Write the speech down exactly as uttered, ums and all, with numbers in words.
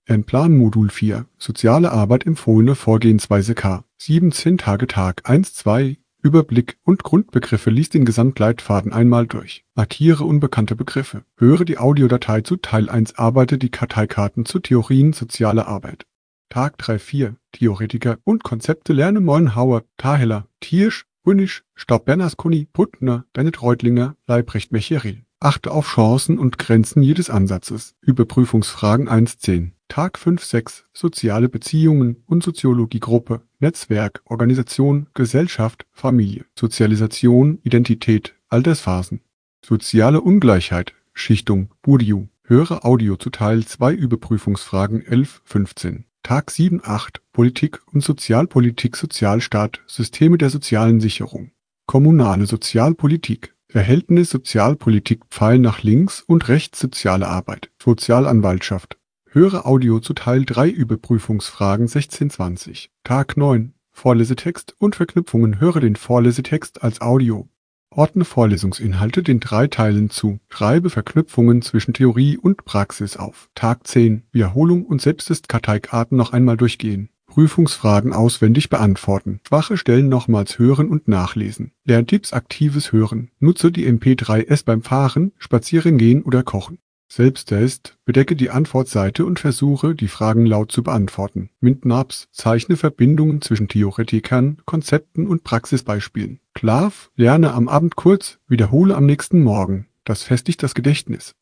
N-Plan Modul vier. Soziale Arbeit empfohlene Vorgehensweise K. siebzehn Tage Tag eins zwei. Überblick und Grundbegriffe. Lies den Gesamtleitfaden einmal durch. Markiere unbekannte Begriffe. Höre die Audiodatei zu Teil eins. Arbeite die Karteikarten zu Theorien sozialer Arbeit. Tag drei vier. Theoretiker und Konzepte lerne Mollenhauer, Taheller, Thiersch, Brünisch, Staub-Bernasconi, Puttner, Bennett-Reutlinger, Leibrecht-Mecheril. Achte auf Chancen und Grenzen jedes Ansatzes. Überprüfungsfragen eins zehn. Tag fünf sechs. Soziale Beziehungen und Soziologiegruppe, Netzwerk, Organisation, Gesellschaft, Familie, Sozialisation, Identität, Altersphasen. Soziale Ungleichheit, Schichtung, Bourdieu. Höre Audio zu Teil zwei. Überprüfungsfragen elf fünfzehn. Tag sieben acht. Politik und Sozialpolitik, Sozialstaat, Systeme der sozialen Sicherung. Kommunale Sozialpolitik. Verhältnis Sozialpolitik, Pfeil nach links und rechts. Soziale Arbeit, Sozialanwaltschaft. Höre Audio zu Teil drei. Überprüfungsfragen sechzehn zwanzig. Tag neun. Vorlesetext und Verknüpfungen. Höre den Vorlesetext als Audio. Ordne Vorlesungsinhalte den drei Teilen zu. Schreibe Verknüpfungen zwischen Theorie und Praxis auf. Tag zehn. Wiederholung und Selbsttest-Karteikarten noch einmal durchgehen. Prüfungsfragen auswendig beantworten. Schwache Stellen nochmals hören und nachlesen. Lerntipps: aktives Hören. Nutze die M P drei S beim Fahren, Spazierengehen oder Kochen. Selbsttest: bedecke die Antwortseite und versuche, die Fragen laut zu beantworten. Mintnaps: zeichne Verbindungen zwischen Theoretikern, Konzepten und Praxisbeispielen. Schlaf: lerne am Abend kurz, wiederhole am nächsten Morgen. Das festigt das Gedächtnis.